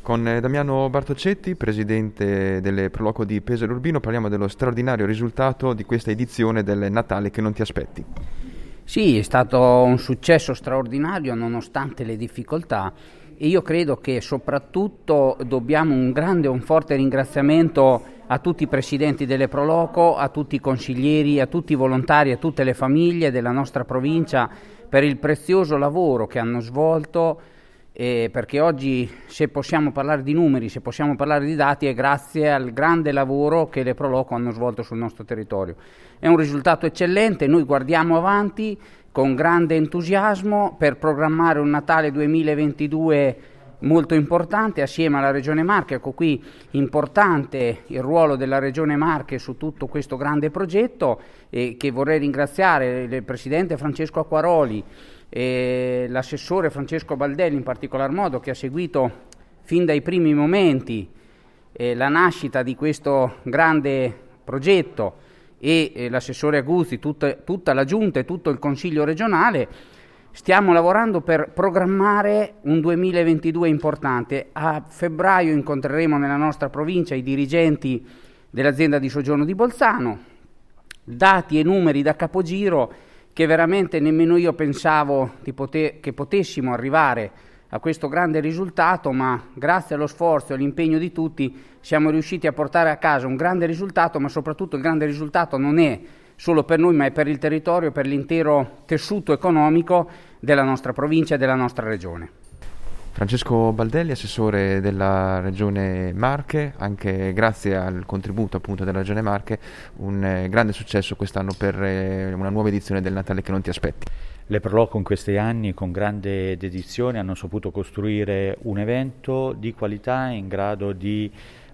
Con Damiano Bartoccetti, presidente delle Proloco di Pesaro Urbino, parliamo dello straordinario risultato di questa edizione del Natale che non ti aspetti. Sì, è stato un successo straordinario nonostante le difficoltà e io credo che soprattutto dobbiamo un grande e un forte ringraziamento a tutti i presidenti delle Proloco, a tutti i consiglieri, a tutti i volontari, a tutte le famiglie della nostra provincia per il prezioso lavoro che hanno svolto. Perché oggi, se possiamo parlare di numeri, se possiamo parlare di dati, è grazie al grande lavoro che le Proloco hanno svolto sul nostro territorio. È un risultato eccellente, noi guardiamo avanti con grande entusiasmo per programmare un Natale 2022 molto importante assieme alla Regione Marche. Ecco qui importante il ruolo della Regione Marche su tutto questo grande progetto, che vorrei ringraziare il Presidente Francesco Acquaroli e l'assessore Francesco Baldelli in particolar modo, che ha seguito fin dai primi momenti la nascita di questo grande progetto, e l'assessore Aguzzi, tutta la giunta e tutto il Consiglio regionale. Stiamo lavorando per programmare un 2022 importante. A febbraio incontreremo nella nostra provincia i dirigenti dell'azienda di soggiorno di Bolzano, dati e numeri da capogiro che veramente nemmeno io pensavo che potessimo arrivare a questo grande risultato, ma grazie allo sforzo e all'impegno di tutti siamo riusciti a portare a casa un grande risultato, ma soprattutto il grande risultato non è solo per noi, ma è per il territorio, per l'intero tessuto economico della nostra provincia e della nostra regione. Francesco Baldelli, assessore della Regione Marche, anche grazie al contributo appunto della Regione Marche, un grande successo quest'anno per una nuova edizione del Natale che non ti aspetti. Le Proloco in questi anni con grande dedizione hanno saputo costruire un evento di qualità in grado di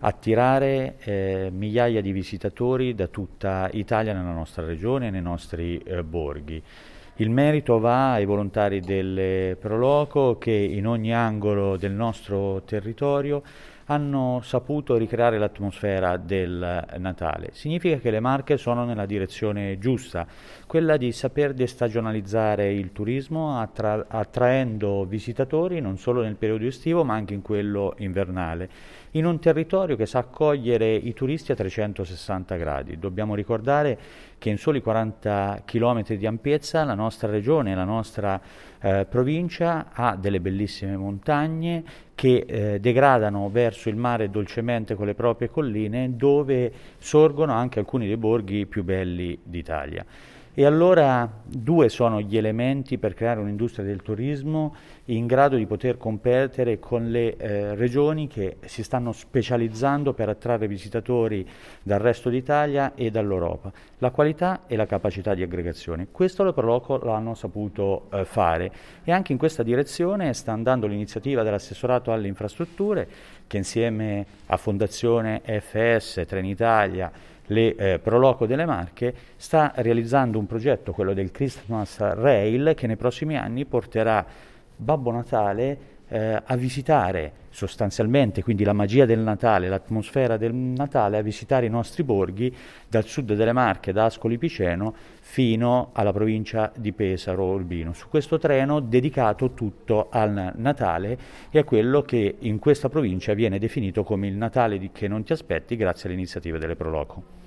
attirare migliaia di visitatori da tutta Italia nella nostra regione e nei nostri borghi. Il merito va ai volontari delle Proloco che in ogni angolo del nostro territorio hanno saputo ricreare l'atmosfera del Natale. Significa che le Marche sono nella direzione giusta, quella di saper destagionalizzare il turismo attraendo visitatori non solo nel periodo estivo ma anche in quello invernale, in un territorio che sa accogliere i turisti a 360 gradi. Dobbiamo ricordare che in soli 40 km di ampiezza la nostra regione, la nostra provincia ha delle bellissime montagne che degradano verso il mare dolcemente con le proprie colline, dove sorgono anche alcuni dei borghi più belli d'Italia. E allora due sono gli elementi per creare un'industria del turismo in grado di poter competere con le regioni che si stanno specializzando per attrarre visitatori dal resto d'Italia e dall'Europa: la qualità e la capacità di aggregazione. Questo le Proloco l'hanno saputo fare, e anche in questa direzione sta andando l'iniziativa dell'assessorato alle infrastrutture, che insieme a Fondazione FS, Trenitalia, le Proloco delle Marche, sta realizzando un progetto, quello del Christmas Rail, che nei prossimi anni porterà Babbo Natale a visitare sostanzialmente, quindi la magia del Natale, l'atmosfera del Natale, a visitare i nostri borghi dal sud delle Marche, da Ascoli Piceno fino alla provincia di Pesaro Urbino, su questo treno dedicato tutto al Natale e a quello che in questa provincia viene definito come il Natale che non ti aspetti, grazie alle iniziative delle Proloco.